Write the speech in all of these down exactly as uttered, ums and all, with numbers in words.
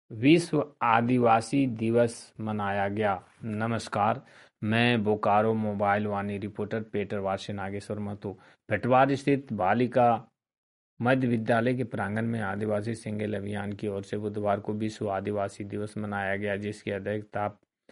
विश्व आदिवासी दिवस मनाया गया। नमस्कार, मैं बोकारो मोबाइल वाणी रिपोर्टर पेटरवार से नागेश्वर महतो। पेटवार स्थित बालिका मध्य विद्यालय के प्रांगण में आदिवासी सिंगल अभियान की ओर से बुधवार को विश्व आदिवासी दिवस मनाया गया, जिसकी अध्यक्षता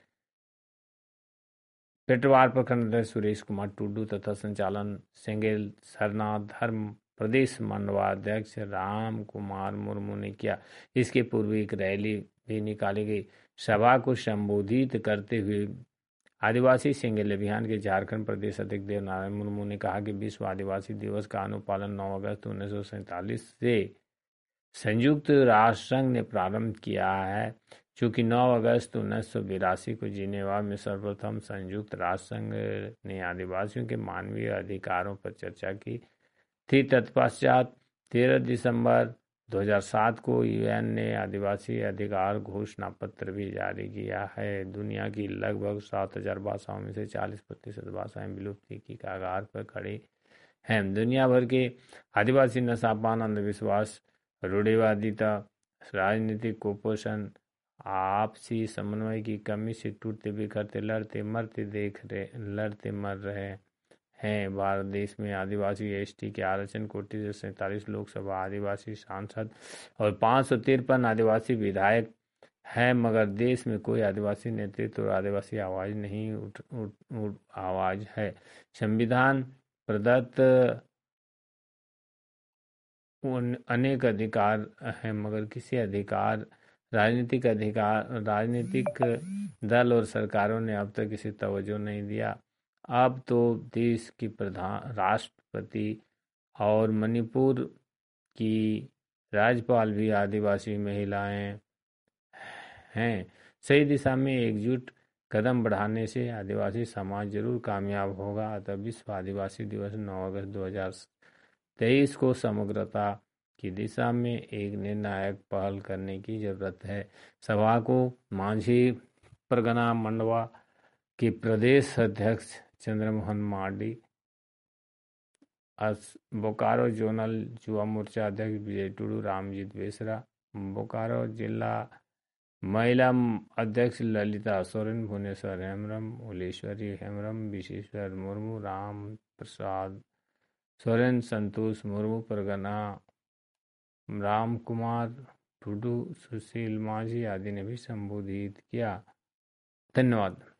पेटवार प्रखंड अध्यक्ष सुरेश कुमार टुडू तथा संचालन सिंगल सरना धर्म प्रदेश मंडलाध्यक्ष राम कुमार मुर्मू ने किया। इसके पूर्व एक रैली भी निकाली गई। सभा को संबोधित करते हुए आदिवासी सिंगल अभियान के झारखंड प्रदेश अध्यक्ष देवनारायण मुर्मू ने कहा कि विश्व आदिवासी दिवस का अनुपालन नौ अगस्त उन्नीस सौ सैंतालीस से संयुक्त राष्ट्र संघ ने प्रारंभ किया है। चूंकि नौ अगस्त उन्नीस सौ बिरासी को जिनेवा में सर्वप्रथम संयुक्त राष्ट्र संघ ने आदिवासियों के मानवीय अधिकारों पर चर्चा की थी, तत्पश्चात तेरह दिसंबर दो हज़ार सात को यूएन ने आदिवासी अधिकार घोषणा पत्र भी जारी किया है। दुनिया की लगभग सात हजार भाषाओं में से चालीस प्रतिशत भाषाएं विलुप्ति की कगार पर खड़ी हैं। दुनिया भर के आदिवासी नशापान, अंधविश्वास, रूढ़िवादिता, राजनीतिक कुपोषण, आपसी समन्वय की कमी से टूटते बिखरते लड़ते मरते देख रहे लड़ते मर रहे हैं। भारत देश में आदिवासी एसटी के आरक्षण कोटि से सैंतालीस लोकसभा आदिवासी सांसद और पाँच सौ तिरपन आदिवासी विधायक हैं, मगर देश में कोई आदिवासी नेतृत्व और आदिवासी आवाज नहीं उठ, उठ, उठ आवाज है। संविधान प्रदत्त अनेक अधिकार हैं, मगर किसी अधिकार राजनीतिक अधिकार राजनीतिक दल और सरकारों ने अब तक इसे तवज्जो नहीं दिया। अब तो देश की प्रधान राष्ट्रपति और मणिपुर की राज्यपाल भी आदिवासी महिलाएं हैं। सही दिशा में एकजुट कदम बढ़ाने से आदिवासी समाज जरूर कामयाब होगा। अतः विश्व आदिवासी दिवस नौ अगस्त दो हज़ार तेईस को समग्रता की दिशा में एक निर्णायक पहल करने की जरूरत है। सभा को मांझी परगना मंडवा के प्रदेश अध्यक्ष चंद्रमोहन मार्डी, बोकारो जोनल युवा मोर्चा अध्यक्ष विजय टुडू, रामजीत बेसरा, बोकारो जिला महिला अध्यक्ष ललिता सोरेन, भुवनेश्वर हेम्ब्रम, उलेश्वरी हेम्ब्रम, विशेश्वर मुर्मू, राम प्रसाद सोरेन, संतोष मुर्मू, परगना राम कुमार टुडू, सुशील माझी आदि ने भी संबोधित किया। धन्यवाद।